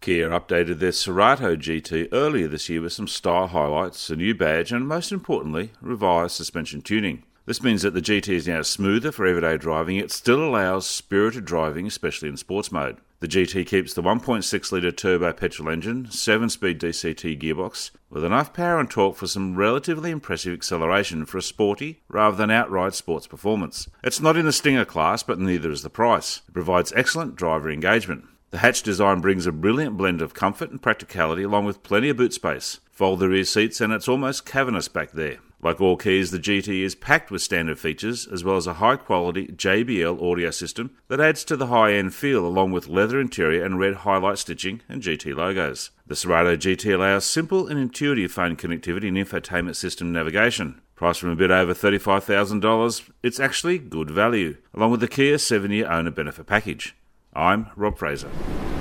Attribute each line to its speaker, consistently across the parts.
Speaker 1: Kia updated their Cerato GT earlier this year with some style highlights, a new badge and, most importantly, revised suspension tuning. This means that the GT is now smoother for everyday driving, yet still allows spirited driving, especially in sports mode. The GT keeps the 1.6-litre turbo petrol engine, 7-speed DCT gearbox, with enough power and torque for some relatively impressive acceleration for a sporty, rather than outright sports performance. It's not in the Stinger class, but neither is the price. It provides excellent driver engagement. The hatch design brings a brilliant blend of comfort and practicality, along with plenty of boot space. Fold the rear seats and it's almost cavernous back there. Like all Kias, the GT is packed with standard features, as well as a high-quality JBL audio system that adds to the high-end feel, along with leather interior and red highlight stitching and GT logos. The Cerato GT allows simple and intuitive phone connectivity and infotainment system navigation. Priced from a bit over $35,000, it's actually good value, along with the Kia 7-year owner benefit package. I'm Rob Fraser.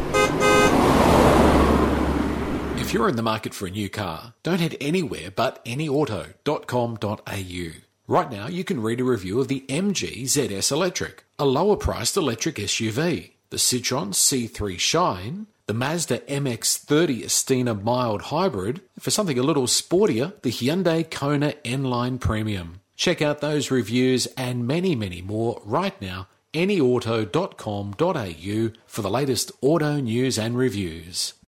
Speaker 2: If you're in the market for a new car, don't head anywhere but anyauto.com.au. Right now, you can read a review of the MG ZS Electric, a lower-priced electric SUV, the Citroën C3 Shine, the Mazda MX-30 Estina Mild Hybrid, and for something a little sportier, the Hyundai Kona N-Line Premium. Check out those reviews and many, many more right now, anyauto.com.au, for the latest auto news and reviews.